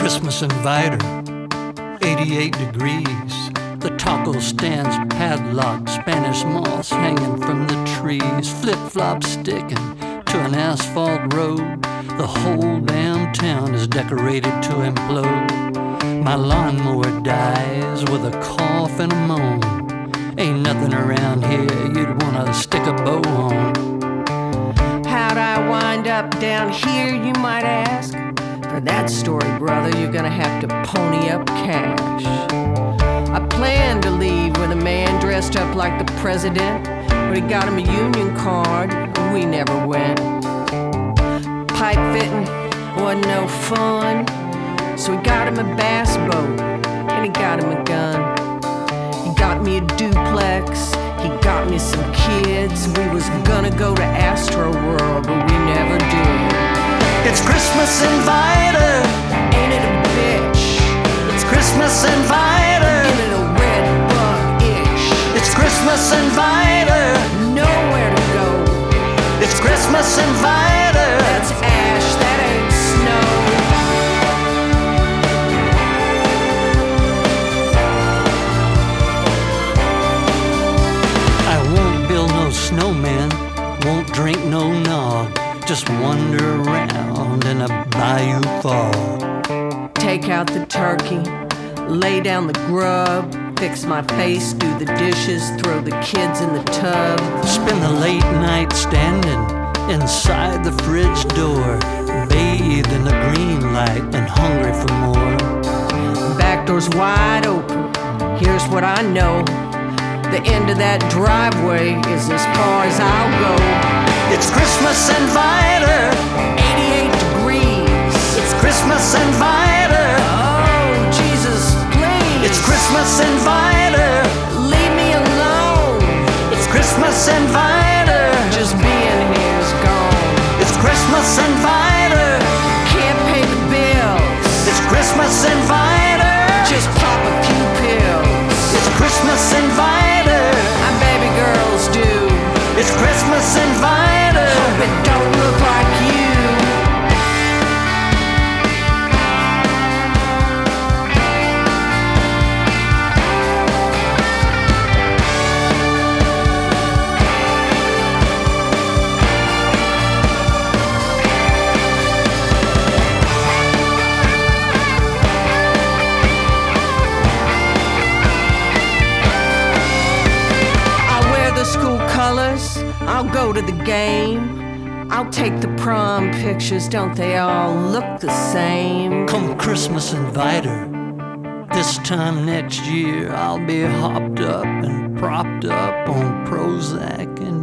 Christmas inviter, 88 degrees. The taco stands padlocked, Spanish moss hanging from the trees, flip-flops sticking to an asphalt road. The whole damn town is decorated to implode. My lawnmower dies with a cough and a moan. Ain't nothing around here you'd wanna stick a bow on. How'd I wind up down here, you might ask? For that story, brother, you're gonna have to pony up cash. I planned to leave with a man dressed up like the president, but he got him a union card, and we never went. Pipe fitting wasn't no fun, so he got him a bass boat, and he got him a gun. He got me a duplex, he got me some kids. We was gonna go to Astro World, but we never did. It's Christmas inviter, Ain't it a bitch? it's Christmas inviter, Ain't it a red bug-ish? it's Christmas inviter, Nowhere to go. it's Christmas inviter. That's ash, that ain't snow. I won't build no snowman, won't drink no nog, just wander around in a bayou fog. Take out the turkey, lay down the grub, fix my face, do the dishes, throw the kids in the tub. Spend the late night standing inside the fridge door, bathed in the green light and hungry for more. Back door's wide open, here's what I know. The end of that driveway is as far as I'll go. It's Christmas inviter, 88 degrees. it's Christmas inviter, Oh, Jesus, please. it's Christmas inviter, Leave me alone. it's Christmas inviter, Just being here's gone. it's Christmas inviter, Can't pay the bills. it's Christmas inviter, Just pop a few pills. it's Christmas inviter, My baby girls do. it's Christmas inviter. Hope it don't look like you. I'll wear the school colors. I'll go to the game. I'll take the prom pictures. Don't they all look the same? Come Christmas inviter, this time next year I'll be hopped up and propped up on Prozac and